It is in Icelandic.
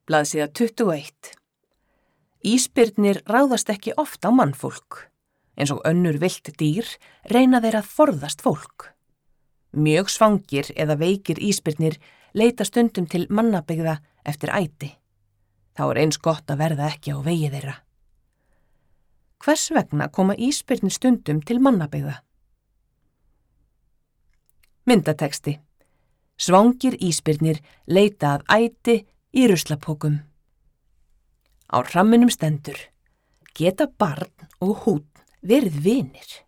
Blaðsíða 21. Ísbirnir ráðast ekki oft á mannfólk. Eins og önnur villt dýr reyna þeir að forðast fólk. Mjög svangir eða veikir ísbirnir leita stundum til mannabyggða eftir æti. Þá eins gott að verða ekki á vegi þeirra. Hvers vegna koma ísbirnir stundum til mannabyggða? Myndatexti. Svangir ísbirnir leita að æti í ruslapókum. Á hramminum stendur: Geta barn og húnn verið vinir?